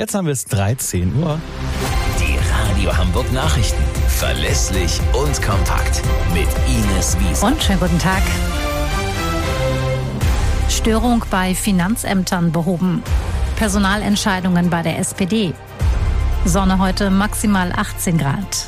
Jetzt haben wir es 13 Uhr. Die Radio Hamburg Nachrichten. Verlässlich und kompakt. Mit Ines Wiese. Und schönen guten Tag. Störung bei Finanzämtern behoben. Personalentscheidungen bei der SPD. Sonne heute maximal 18 Grad.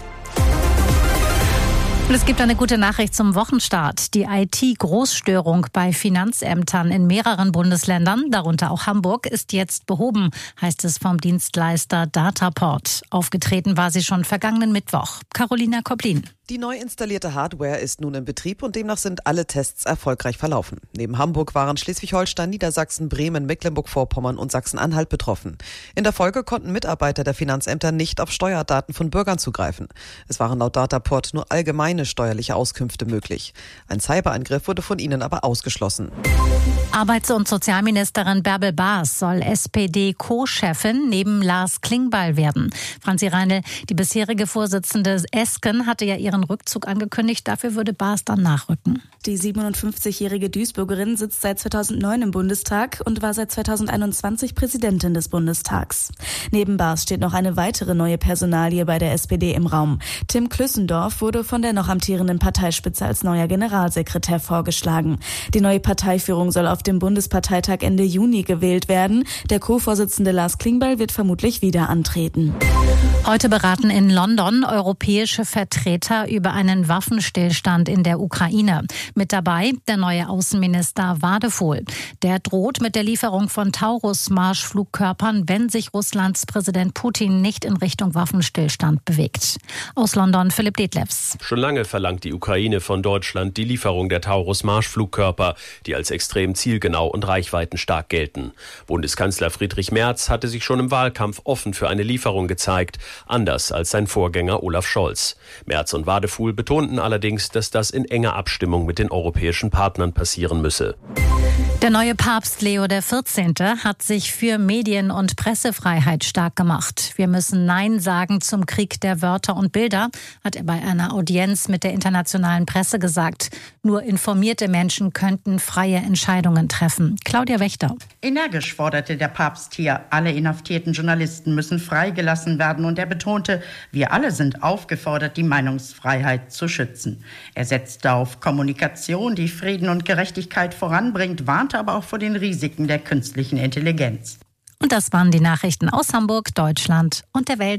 Und es gibt eine gute Nachricht zum Wochenstart. Die IT-Großstörung bei Finanzämtern in mehreren Bundesländern, darunter auch Hamburg, ist jetzt behoben, heißt es vom Dienstleister Dataport. Aufgetreten war sie schon vergangenen Mittwoch. Carolina Koblin. Die neu installierte Hardware ist nun in Betrieb und demnach sind alle Tests erfolgreich verlaufen. Neben Hamburg waren Schleswig-Holstein, Niedersachsen, Bremen, Mecklenburg-Vorpommern und Sachsen-Anhalt betroffen. In der Folge konnten Mitarbeiter der Finanzämter nicht auf Steuerdaten von Bürgern zugreifen. Es waren laut Dataport nur allgemeine steuerliche Auskünfte möglich. Ein Cyberangriff wurde von ihnen aber ausgeschlossen. Arbeits- und Sozialministerin Bärbel Baas soll SPD-Co-Chefin neben Lars Klingbeil werden. Franzi Reinl, die bisherige Vorsitzende Esken, hatte ja ihren Rückzug angekündigt. Dafür würde Baas dann nachrücken. Die 57-jährige Duisburgerin sitzt seit 2009 im Bundestag und war seit 2021 Präsidentin des Bundestags. Neben Baas steht noch eine weitere neue Personalie bei der SPD im Raum. Tim Klüssendorf wurde von der noch amtierenden Parteispitze als neuer Generalsekretär vorgeschlagen. Die neue Parteiführung soll auf dem Bundesparteitag Ende Juni gewählt werden. Der Co-Vorsitzende Lars Klingbeil wird vermutlich wieder antreten. Heute beraten in London europäische Vertreter über einen Waffenstillstand in der Ukraine. Mit dabei der neue Außenminister Wadephol. Der droht mit der Lieferung von Taurus-Marschflugkörpern, wenn sich Russlands Präsident Putin nicht in Richtung Waffenstillstand bewegt. Aus London Philipp Detlefs. Schon lange verlangt die Ukraine von Deutschland die Lieferung der Taurus-Marschflugkörper, die als extrem zielgenau und reichweitenstark gelten. Bundeskanzler Friedrich Merz hatte sich schon im Wahlkampf offen für eine Lieferung gezeigt, anders als sein Vorgänger Olaf Scholz. Merz und Wadephol betonten allerdings, dass das in enger Abstimmung mit den europäischen Partnern passieren müsse. Der neue Papst Leo XIV. Hat sich für Medien- und Pressefreiheit stark gemacht. Wir müssen Nein sagen zum Krieg der Wörter und Bilder, hat er bei einer Audienz mit der internationalen Presse gesagt. Nur informierte Menschen könnten freie Entscheidungen treffen. Claudia Wächter. Energisch forderte der Papst hier, alle inhaftierten Journalisten müssen freigelassen werden und er betonte, wir alle sind aufgefordert, die Meinungsfreiheit zu schützen. Er setzte auf Kommunikation, die Frieden und Gerechtigkeit voranbringt, warnte aber auch vor den Risiken der künstlichen Intelligenz. Und das waren die Nachrichten aus Hamburg, Deutschland und der Welt.